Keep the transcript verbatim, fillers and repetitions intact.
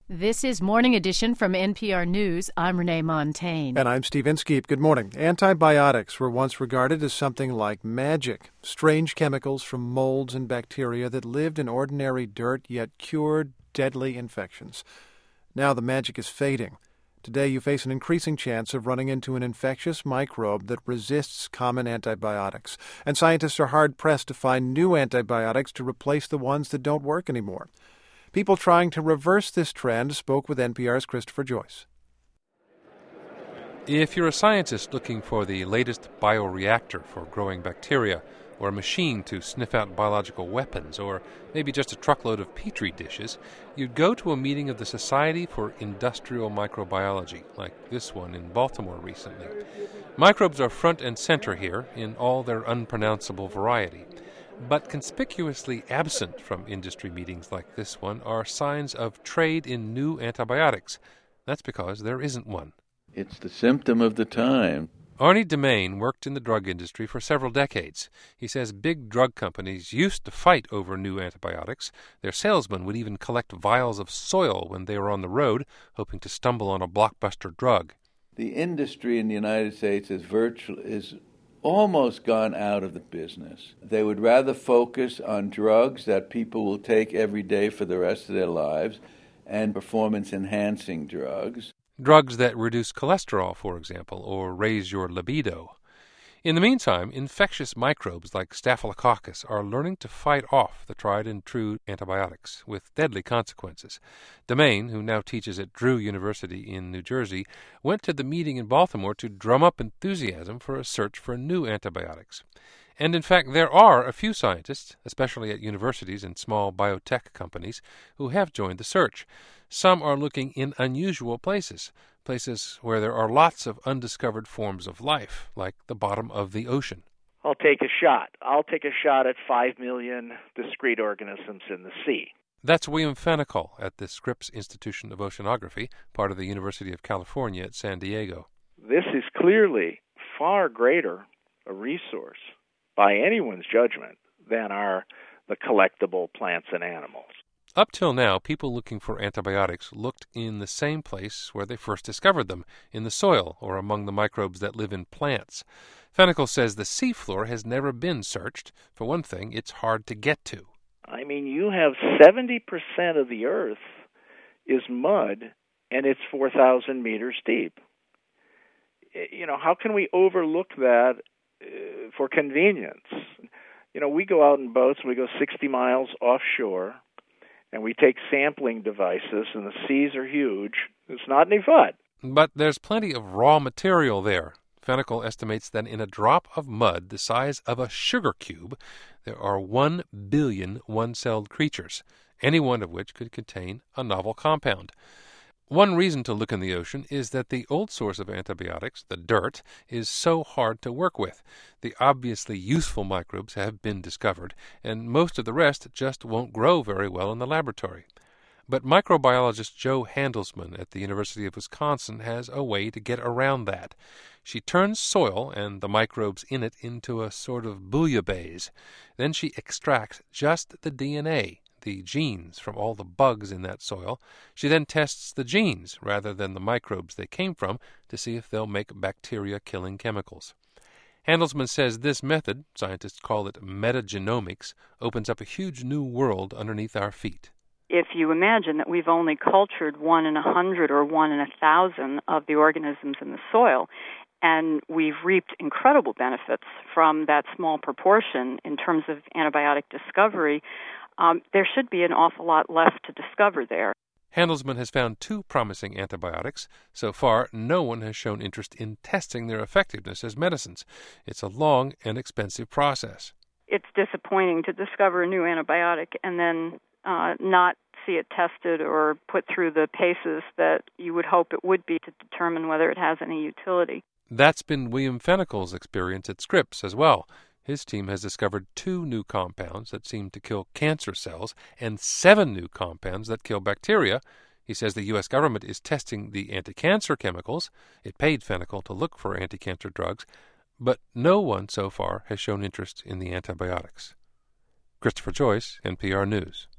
This is Morning Edition from N P R News. I'm Renee Montaigne. And I'm Steve Inskeep. Good morning. Antibiotics were once regarded as something like magic, strange chemicals from molds and bacteria that lived in ordinary dirt yet cured deadly infections. Now the magic is fading. Today you face an increasing chance of running into an infectious microbe that resists common antibiotics, and scientists are hard-pressed to find new antibiotics to replace the ones that don't work anymore. People trying to reverse this trend spoke with N P R's Christopher Joyce. If you're a scientist looking for the latest bioreactor for growing bacteria, or a machine to sniff out biological weapons, or maybe just a truckload of petri dishes, you'd go to a meeting of the Society for Industrial Microbiology, like this one in Baltimore recently. Microbes are front and center here in all their unpronounceable variety. But conspicuously absent from industry meetings like this one are signs of trade in new antibiotics. That's because there isn't one. It's the symptom of the time. Arnie DeMain worked in the drug industry for several decades. He says big drug companies used to fight over new antibiotics. Their salesmen would even collect vials of soil when they were on the road, hoping to stumble on a blockbuster drug. The industry in the United States is virtually is almost gone out of the business. They would rather focus on drugs that people will take every day for the rest of their lives and performance-enhancing drugs. Drugs that reduce cholesterol, for example, or raise your libido. In the meantime, infectious microbes like Staphylococcus are learning to fight off the tried-and-true antibiotics, with deadly consequences. DeMain, who now teaches at Drew University in New Jersey, went to the meeting in Baltimore to drum up enthusiasm for a search for new antibiotics. And in fact, there are a few scientists, especially at universities and small biotech companies, who have joined the search. Some are looking in unusual places, places where there are lots of undiscovered forms of life, like the bottom of the ocean. I'll take a shot. I'll take a shot at five million discrete organisms in the sea. That's William Fennicle at the Scripps Institution of Oceanography, part of the University of California at San Diego. This is clearly far greater a resource, by anyone's judgment, than are the collectible plants and animals. Up till now, people looking for antibiotics looked in the same place where they first discovered them, in the soil or among the microbes that live in plants. Fennicle says the seafloor has never been searched. For one thing, it's hard to get to. I mean, you have seventy percent of the earth is mud, and it's four thousand meters deep. You know, how can we overlook that uh, for convenience? You know, we go out in boats, we go sixty miles offshore, and we take sampling devices, and the seas are huge. It's not any fun. But there's plenty of raw material there. Fennicle estimates that in a drop of mud the size of a sugar cube, there are one billion one-celled creatures, any one of which could contain a novel compound. One reason to look in the ocean is that the old source of antibiotics, the dirt, is so hard to work with. The obviously useful microbes have been discovered, and most of the rest just won't grow very well in the laboratory. But microbiologist Jo Handelsman at the University of Wisconsin has a way to get around that. She turns soil and the microbes in it into a sort of bouillabaisse. Then she extracts just the D N A, the genes from all the bugs in that soil. She then tests the genes rather than the microbes they came from to see if they'll make bacteria-killing chemicals. Handelsman says this method, scientists call it metagenomics, opens up a huge new world underneath our feet. If you imagine that we've only cultured one in a hundred or one in a thousand of the organisms in the soil, and we've reaped incredible benefits from that small proportion in terms of antibiotic discovery, um, there should be an awful lot left to discover there. Handelsman has found two promising antibiotics. So far, no one has shown interest in testing their effectiveness as medicines. It's a long and expensive process. It's disappointing to discover a new antibiotic and then uh, not see it tested or put through the paces that you would hope it would be to determine whether it has any utility. That's been William Fennicle's experience at Scripps as well. His team has discovered two new compounds that seem to kill cancer cells and seven new compounds that kill bacteria. He says the U S government is testing the anti-cancer chemicals. It paid Fennicle to look for anti-cancer drugs, but no one so far has shown interest in the antibiotics. Christopher Joyce, N P R News.